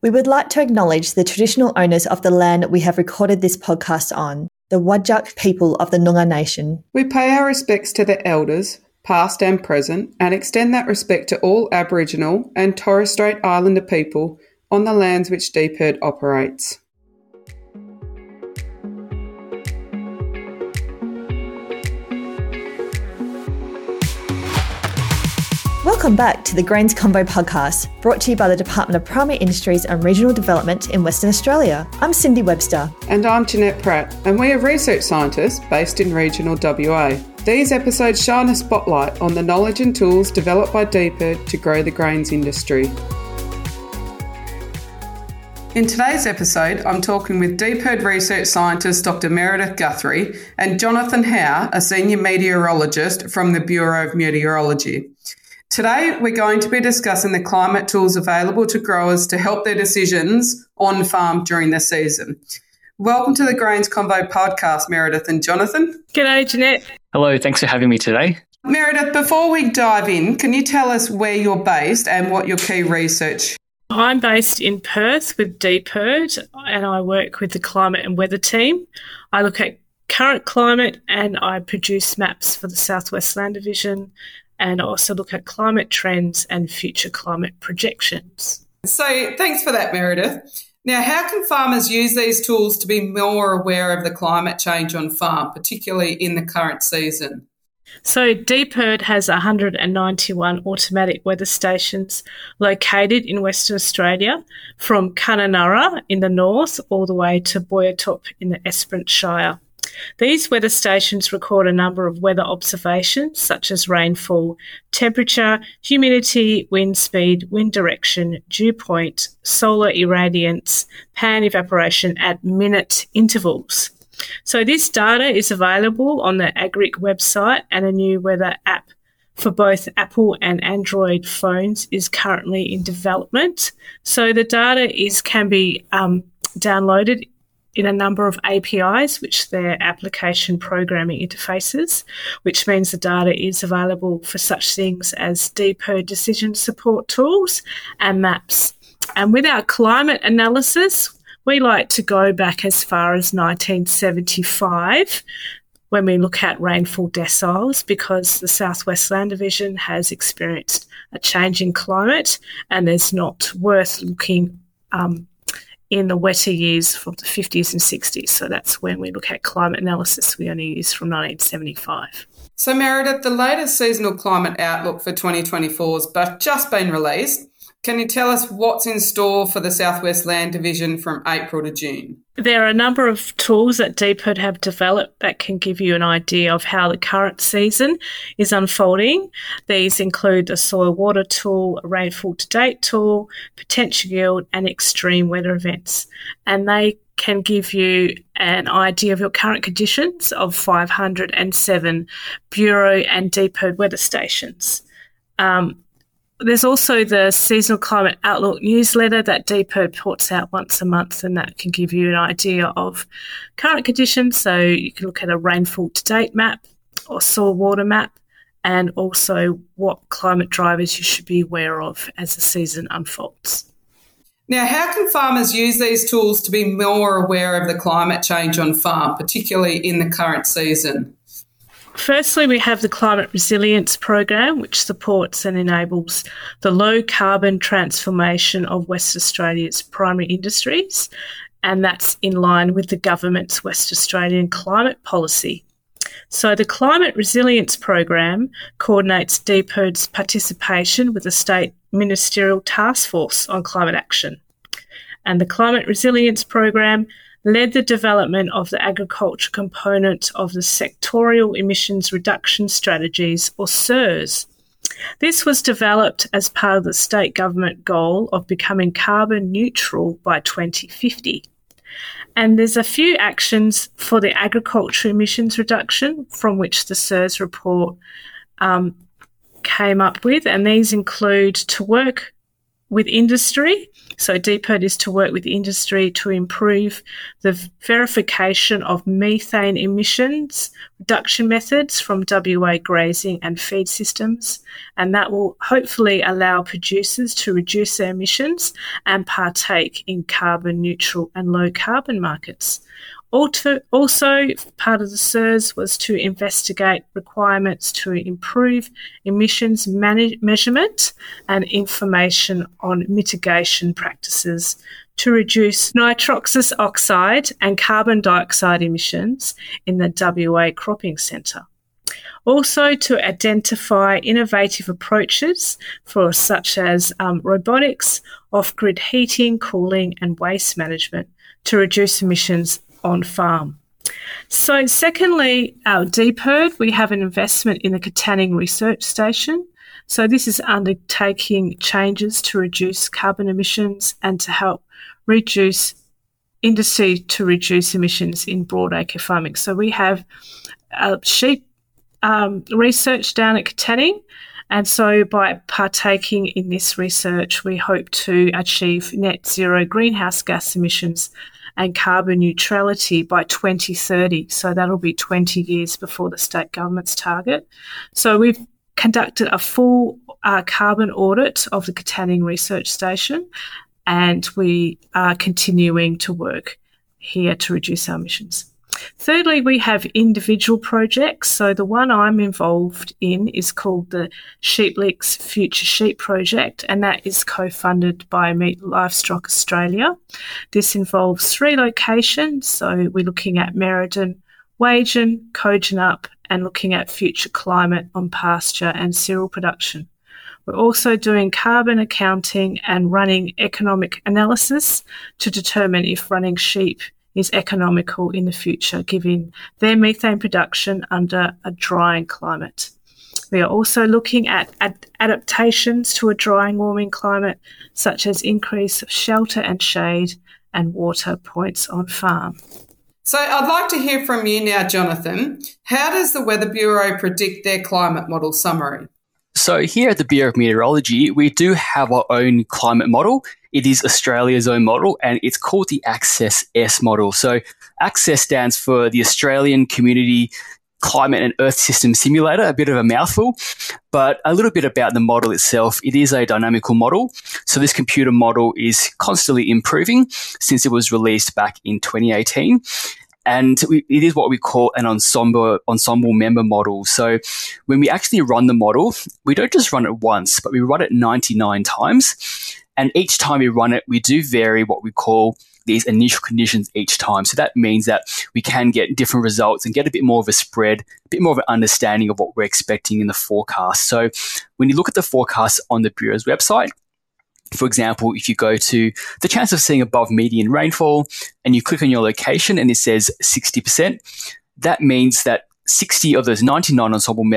We would like to acknowledge the traditional owners of the land we have recorded this podcast on, the Wadjuk people of the Noongar Nation. We pay our respects to the elders, past and present, and extend that respect to all Aboriginal and Torres Strait Islander people on the lands which DPIRD operates. Welcome back to the Grains Convo podcast, brought to you by the Department of Primary Industries and Regional Development in Western Australia. I'm Cindy Webster. And I'm Jeanette Pratt, and we are research scientists based in regional WA. These episodes shine a spotlight on the knowledge and tools developed by DPIRD to grow the grains industry. In today's episode, I'm talking with DPIRD research scientist Dr. Meredith Guthrie and Jonathan Howe, a senior meteorologist from the Bureau of Meteorology. Today, we're going to be discussing the climate tools available to growers to help their decisions on farm during the season. Welcome to the Grains Convo podcast, Meredith and Jonathan. G'day, Jeanette. Hello, thanks for having me today. Meredith, before we dive in, can you tell us where you're based and what your key research? I'm based in Perth with DPIRD and I work with the climate and weather team. I look at current climate and I produce maps for the South West Land Division, and also look at climate trends and future climate projections. So thanks for that, Meredith. Now, how can farmers use these tools to be more aware of the climate change on farm, particularly in the current season? So DPIRD has 191 automatic weather stations located in Western Australia, from Kununurra in the north all the way to Boyatop in the Esperance Shire. These weather stations record a number of weather observations such as rainfall, temperature, humidity, wind speed, wind direction, dew point, solar irradiance, pan evaporation at minute intervals. So this data is available on the Agric website, and a new weather app for both Apple and Android phones is currently in development. So the data can be downloaded in a number of APIs, which they're application programming interfaces, which means the data is available for such things as DPIRD decision support tools and maps. And with our climate analysis, we like to go back as far as 1975 when we look at rainfall deciles, because the South West Land Division has experienced a change in climate and it's not worth looking in the wetter years from the 50s and 60s. So that's when we look at climate analysis we only use from 1975. So Meredith, the latest seasonal climate outlook for 2024 has just been released. Can you tell us what's in store for the South West Land Division from April to June? There are a number of tools that DPIRD have developed that can give you an idea of how the current season is unfolding. These include the soil water tool, a rainfall to date tool, potential yield and extreme weather events. And they can give you an idea of your current conditions of 507 Bureau and DPIRD weather stations. There's also the Seasonal Climate Outlook newsletter that DPIRD puts out once a month, and that can give you an idea of current conditions. So you can look at a rainfall to date map or soil water map, and also what climate drivers you should be aware of as the season unfolds. Now, how can farmers use these tools to be more aware of the climate change on farm, particularly in the current season? Firstly, we have the Climate Resilience Program, which supports and enables the low carbon transformation of West Australia's primary industries, and that's in line with the government's West Australian climate policy. So the Climate Resilience Program coordinates DPIRD's participation with the State Ministerial Task Force on Climate Action. And the Climate Resilience Program led the development of the agriculture component of the Sectorial Emissions Reduction Strategies, or SERS. This was developed as part of the state government goal of becoming carbon neutral by 2050. And there's a few actions for the agriculture emissions reduction from which the SERS report came up with, and these include to work with industry. So DPIRD is to work with industry to improve the verification of methane emissions reduction methods from WA grazing and feed systems, and that will hopefully allow producers to reduce their emissions and partake in carbon neutral and low carbon markets. Also, part of the CERS was to investigate requirements to improve emissions measurement and information on mitigation practices to reduce nitroxous oxide and carbon dioxide emissions in the WA Cropping Centre. Also to identify innovative approaches for such as robotics, off-grid heating, cooling and waste management to reduce emissions on farm. So secondly, our DPIRD, we have an investment in the Katanning Research Station. So this is undertaking changes to reduce carbon emissions and to help reduce industry to reduce emissions in broadacre farming. So we have sheep research down at Katanning, and so by partaking in this research, we hope to achieve net zero greenhouse gas emissions and carbon neutrality by 2030. So that'll be 20 years before the state government's target. So we've conducted a full carbon audit of the Katanning Research Station, and we are continuing to work here to reduce our emissions. Thirdly, we have individual projects. So the one I'm involved in is called the Sheepleaks Future Sheep Project, and that is co-funded by Meat Livestock Australia. This involves 3 locations. So we're looking at Merredin, Wagen, Kojonup, and looking at future climate on pasture and cereal production. We're also doing carbon accounting and running economic analysis to determine if running sheep is economical in the future, given their methane production under a drying climate. We are also looking at adaptations to a drying, warming climate, such as increase of shelter and shade and water points on farm. So I'd like to hear from you now, Jonathan. How does the Weather Bureau predict their climate model summary? So here at the Bureau of Meteorology, we do have our own climate model. It is Australia's own model, and it's called the ACCESS model. So ACCESS stands for the Australian Community Climate and Earth System Simulator, a bit of a mouthful, but a little bit about the model itself. It is a dynamical model. So this computer model is constantly improving since it was released back in 2018. And it is what we call an ensemble member model. So when we actually run the model, we don't just run it once, but we run it 99 times. And each time we run it, we do vary what we call these initial conditions each time. So that means that we can get different results and get a bit more of a spread, a bit more of an understanding of what we're expecting in the forecast. So when you look at the forecast on the Bureau's website, for example, if you go to the chance of seeing above median rainfall and you click on your location and it says 60%, that means that 60 of those 99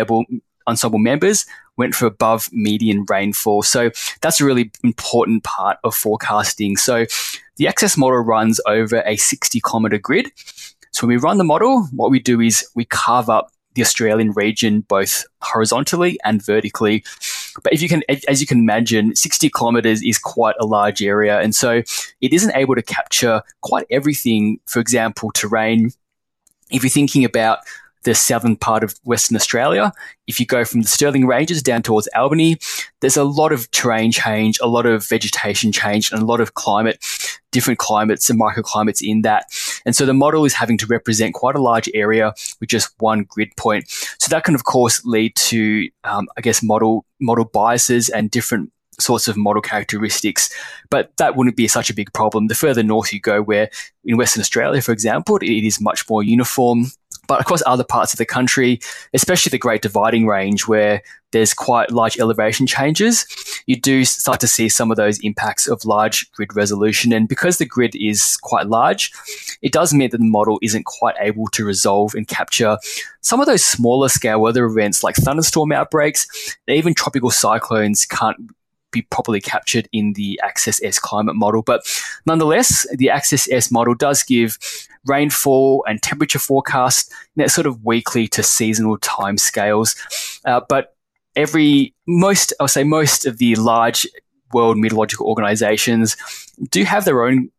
ensemble members went for above median rainfall. So that's a really important part of forecasting. So the ACCESS model runs over a 60-kilometre grid. So when we run the model, what we do is we carve up the Australian region both horizontally and vertically. But as you can imagine, 60 kilometres is quite a large area. And so it isn't able to capture quite everything. For example, terrain. If you're thinking about the southern part of Western Australia, if you go from the Stirling Ranges down towards Albany, there's a lot of terrain change, a lot of vegetation change, and a lot of different climates and microclimates in that. And so the model is having to represent quite a large area with just one grid point. So that can, of course, lead to, model biases and different sorts of model characteristics, but that wouldn't be such a big problem. The further north you go, where in Western Australia, for example, it is much more uniform. But across other parts of the country, especially the Great Dividing Range, where there's quite large elevation changes, you do start to see some of those impacts of large grid resolution. And because the grid is quite large, it does mean that the model isn't quite able to resolve and capture some of those smaller scale weather events like thunderstorm outbreaks, and even tropical cyclones can't be properly captured in the ACCESS climate model. But nonetheless, the ACCESS model does give rainfall and temperature forecast sort of weekly to seasonal time scales. But most of the large world meteorological organizations do have their own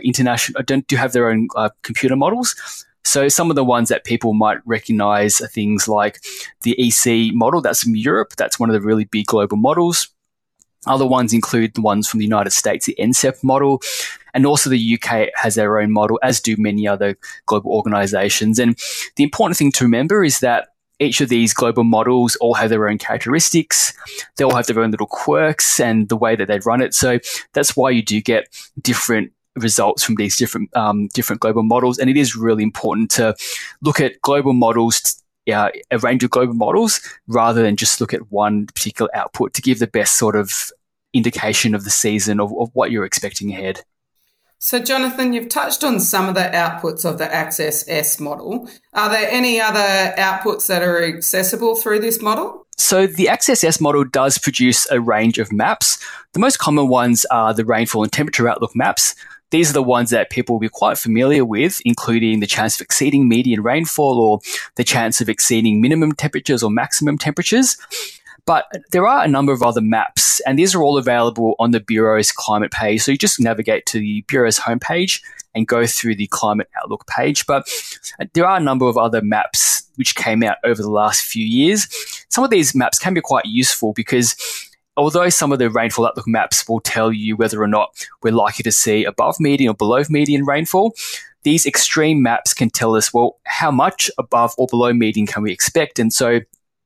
computer models. So some of the ones that people might recognize are things like the EC model. That's from Europe. That's one of the really big global models. Other ones include the ones from the United States, the NCEP model, and also the UK has their own model, as do many other global organizations. And the important thing to remember is that each of these global models all have their own characteristics. They all have their own little quirks and the way that they run it. So that's why you do get different results from these different global models. And it is really important to look at global models, a range of global models, rather than just look at one particular output to give the best sort of indication of the season of what you're expecting ahead. So, Jonathan, you've touched on some of the outputs of the Access S model. Are there any other outputs that are accessible through this model? So the Access S model does produce a range of maps. The most common ones are the rainfall and temperature outlook maps. These are the ones that people will be quite familiar with, including the chance of exceeding median rainfall or the chance of exceeding minimum temperatures or maximum temperatures. But there are a number of other maps, and these are all available on the Bureau's climate page. So you just navigate to the Bureau's homepage and go through the climate outlook page. But there are a number of other maps which came out over the last few years. Some of these maps can be quite useful because although some of the rainfall outlook maps will tell you whether or not we're likely to see above median or below median rainfall, these extreme maps can tell us, well, how much above or below median can we expect? And so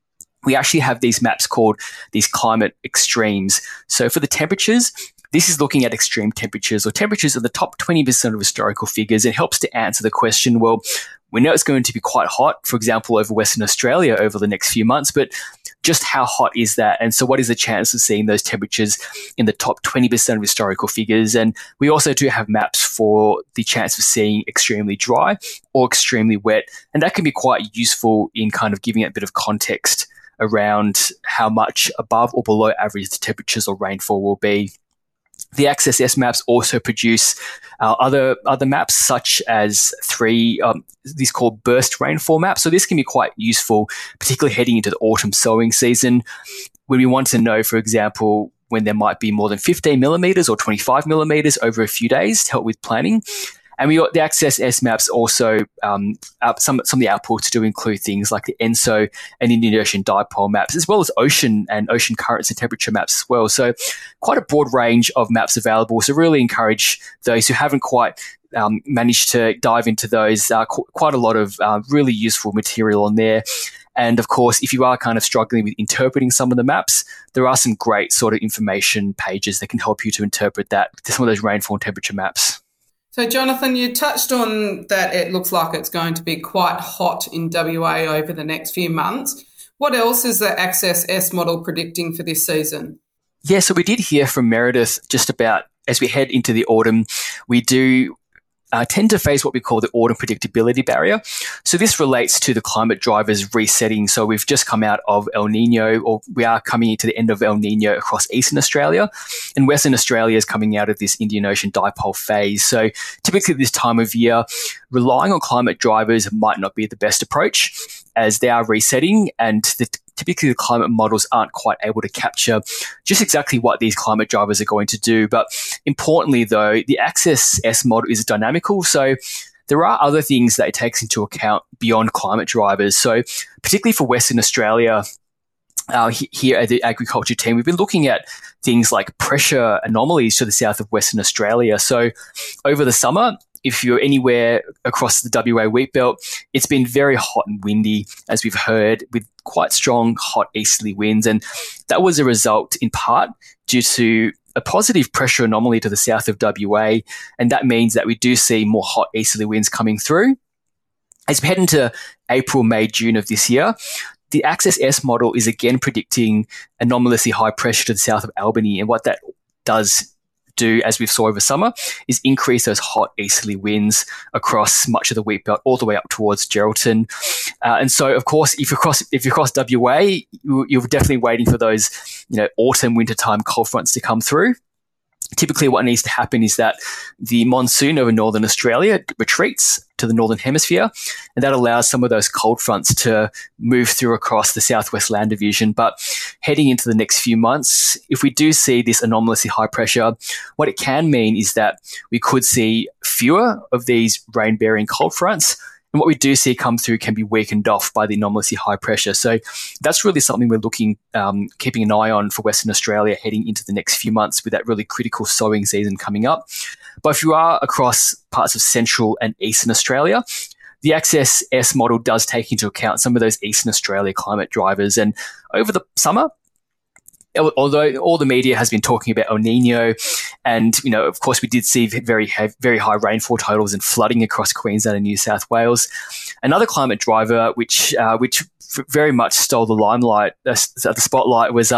we actually have these maps called these climate extremes. So for the temperatures, this is looking at extreme temperatures or temperatures of the top 20% of historical figures. It helps to answer the question, well, we know it's going to be quite hot, for example, over Western Australia over the next few months, but just how hot is that? And so what is the chance of seeing those temperatures in the top 20% of historical figures? And we also do have maps for the chance of seeing extremely dry or extremely wet. And that can be quite useful in kind of giving it a bit of context around how much above or below average the temperatures or rainfall will be. The Access S maps also produce other maps, such as these called burst rainfall maps. So this can be quite useful, particularly heading into the autumn sowing season, when we want to know, for example, when there might be more than 15 millimeters or 25 millimeters over a few days to help with planning. And we got the Access S maps also, some of the outputs do include things like the ENSO and Indian Ocean dipole maps, as well as ocean and ocean currents and temperature maps as well. So quite a broad range of maps available. So really encourage those who haven't quite managed to dive into those. Quite a lot of really useful material on there. And of course, if you are kind of struggling with interpreting some of the maps, there are some great sort of information pages that can help you to interpret some of those rainfall and temperature maps. So, Jonathan, you touched on that it looks like it's going to be quite hot in WA over the next few months. What else is the Access S model predicting for this season? Yeah, so we did hear from Meredith just about as we head into the autumn, we do tend to face what we call the autumn predictability barrier. So this relates to the climate drivers resetting. So we've just come out of El Nino, or we are coming into the end of El Nino across Eastern Australia, and Western Australia is coming out of this Indian Ocean dipole phase. So typically this time of year, relying on climate drivers might not be the best approach, as they are resetting, and typically the climate models aren't quite able to capture just exactly what these climate drivers are going to do. But importantly, though, the Access S model is dynamical, so there are other things that it takes into account beyond climate drivers. So particularly for Western Australia, here at the agriculture team, we've been looking at things like pressure anomalies to the south of Western Australia. So over the summer, if you're anywhere across the WA wheat belt, it's been very hot and windy, as we've heard, with quite strong hot easterly winds. And that was a result in part due to a positive pressure anomaly to the south of WA. And that means that we do see more hot easterly winds coming through. As we head into April, May, June of this year, the Access S model is again predicting anomalously high pressure to the south of Albany. And what that does do, as we saw over summer, is increase those hot easterly winds across much of the wheat belt all the way up towards Geraldton. And so, of course, if you cross WA, you're definitely waiting for those, autumn, wintertime cold fronts to come through. Typically, what needs to happen is that the monsoon over northern Australia retreats to the northern hemisphere, and that allows some of those cold fronts to move through across the southwest land division. But heading into the next few months, if we do see this anomalously high pressure, what it can mean is that we could see fewer of these rain-bearing cold fronts. And what we do see come through can be weakened off by the anomalously high pressure. So that's really something we're keeping an eye on for Western Australia heading into the next few months with that really critical sowing season coming up. But if you are across parts of central and eastern Australia, the Access S model does take into account some of those Eastern Australia climate drivers. And over the summer, although all the media has been talking about El Nino, and of course we did see very high rainfall totals and flooding across Queensland and New South Wales. Another climate driver which very much stole the limelight, the spotlight, was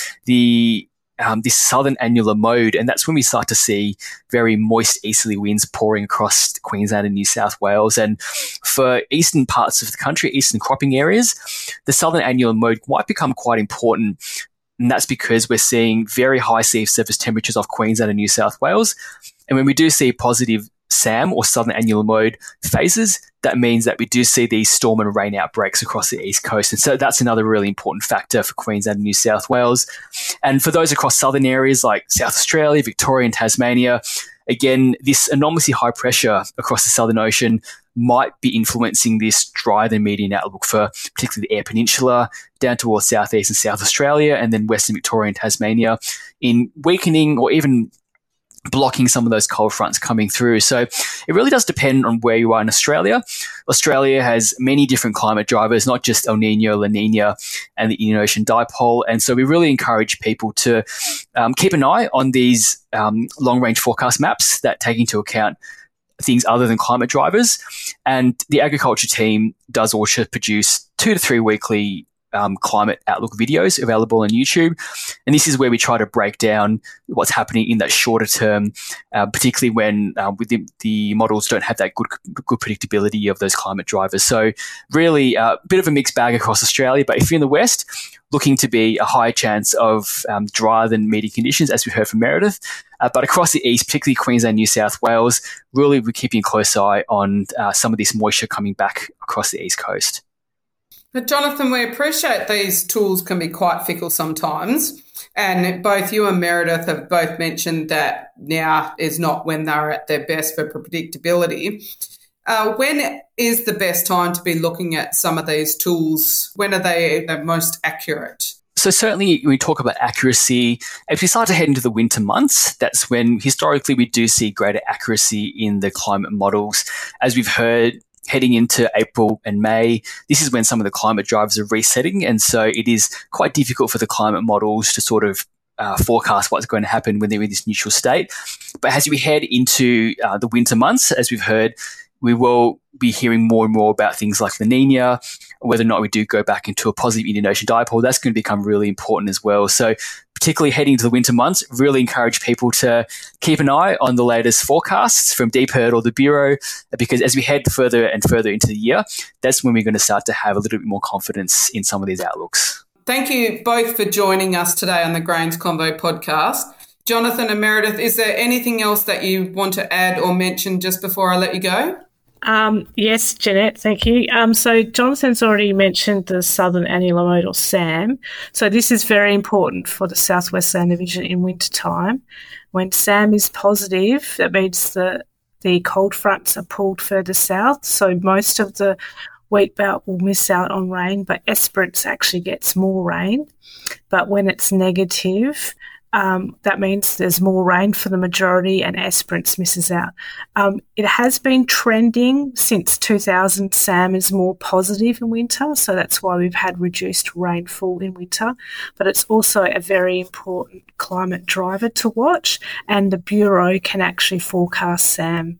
this southern annular mode, and that's when we start to see very moist easterly winds pouring across Queensland and New South Wales. And for eastern parts of the country, eastern cropping areas, the southern annular mode might become quite important. And that's because we're seeing very high sea surface temperatures off Queensland and New South Wales. And when we do see positive SAM or southern annular mode phases, that means that we do see these storm and rain outbreaks across the east coast. And so that's another really important factor for Queensland and New South Wales. And for those across southern areas like South Australia, Victoria and Tasmania, again, this anomalously high pressure across the Southern Ocean might be influencing this drier than median outlook for particularly the Eyre Peninsula down towards southeast and South Australia, and then Western Victoria and Tasmania, in weakening or even blocking some of those cold fronts coming through. So it really does depend on where you are in Australia. Australia has many different climate drivers, not just El Nino, La Nina, and the Indian Ocean Dipole. And so we really encourage people to keep an eye on these long-range forecast maps that take into account things other than climate drivers. And the agriculture team does also produce 2 to 3 weekly climate outlook videos available on YouTube. And this is where we try to break down what's happening in that shorter term, particularly when the models don't have that good predictability of those climate drivers. So really a bit of a mixed bag across Australia. But if you're in the West, looking to be a higher chance of drier than median conditions, as we heard from Meredith. But across the east, particularly Queensland, New South Wales, really we're keeping a close eye on some of this moisture coming back across the east coast. But Jonathan, we appreciate these tools can be quite fickle sometimes, and both you and Meredith have both mentioned that now is not when they're at their best for predictability. When is the best time to be looking at some of these tools? When are they the most accurate? So certainly when we talk about accuracy, as we start to head into the winter months, that's when historically we do see greater accuracy in the climate models. As we've heard, heading into April and May, this is when some of the climate drivers are resetting. And so it is quite difficult for the climate models to sort of forecast what's going to happen when they're in this neutral state. But as we head into the winter months, as we've heard, we will be hearing more and more about things like La Nina, whether or not we do go back into a positive Indian Ocean dipole. That's going to become really important as well. So particularly heading into the winter months, really encourage people to keep an eye on the latest forecasts from DPIRD or the Bureau, because as we head further and further into the year, that's when we're going to start to have a little bit more confidence in some of these outlooks. Thank you both for joining us today on the Grains Convo podcast. Jonathan and Meredith, is there anything else that you want to add or mention just before I let you go? Yes, Jeanette, thank you. So Jonathan's already mentioned the Southern Annular Mode, or SAM. So this is very important for the Southwest Land Division in winter time. When SAM is positive, that means that the cold fronts are pulled further south. So most of the wheat belt will miss out on rain, but Esperance actually gets more rain. But when it's negative, that means there's more rain for the majority and Esperance misses out. It has been trending since 2000. SAM is more positive in winter, so that's why we've had reduced rainfall in winter. But it's also a very important climate driver to watch, and the Bureau can actually forecast SAM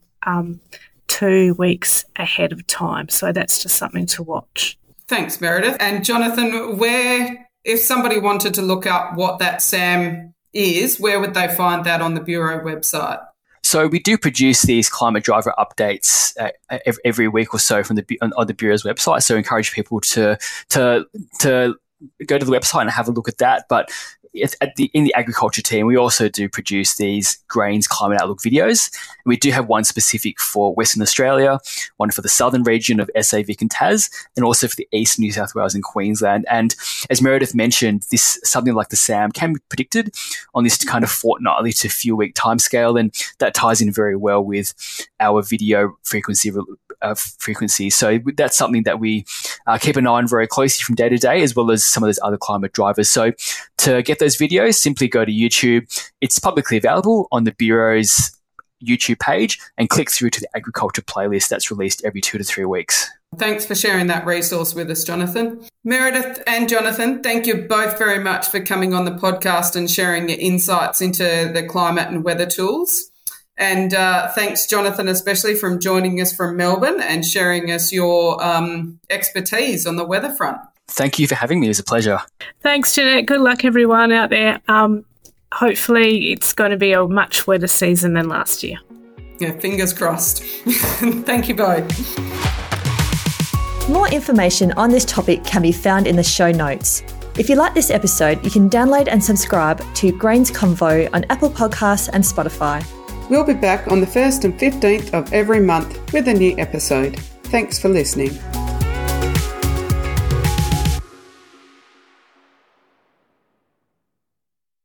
2 weeks ahead of time. So that's just something to watch. Thanks, Meredith. And Jonathan, if somebody wanted to look up what that SAM is, where would they find that on the Bureau website? So we do produce these climate driver updates every week or so on the Bureau's website. So I encourage people to go to the website and have a look at that. But in the agriculture team, we also do produce these Grains Climate Outlook videos. We do have one specific for Western Australia, one for the southern region of SA, Vic and Tas, and also for the east New South Wales and Queensland. And as Meredith mentioned, something like the SAM can be predicted on this kind of fortnightly to few week timescale, and that ties in very well with our video frequency. So that's something that we keep an eye on very closely from day to day, as well as some of those other climate drivers. So to get those videos, simply go to YouTube. It's publicly available on the Bureau's YouTube page, and click through to the agriculture playlist that's released every 2 to 3 weeks. Thanks for sharing that resource with us, Jonathan. Meredith and Jonathan, thank you both very much for coming on the podcast and sharing your insights into the climate and weather tools. And thanks, Jonathan, especially from joining us from Melbourne and sharing us your expertise on the weather front. Thank you for having me. It was a pleasure. Thanks, Jeanette. Good luck, everyone out there. Hopefully it's going to be a much wetter season than last year. Yeah, fingers crossed. Thank you both. More information on this topic can be found in the show notes. If you like this episode, you can download and subscribe to Grains Convo on Apple Podcasts and Spotify. We'll be back on the 1st and 15th of every month with a new episode. Thanks for listening.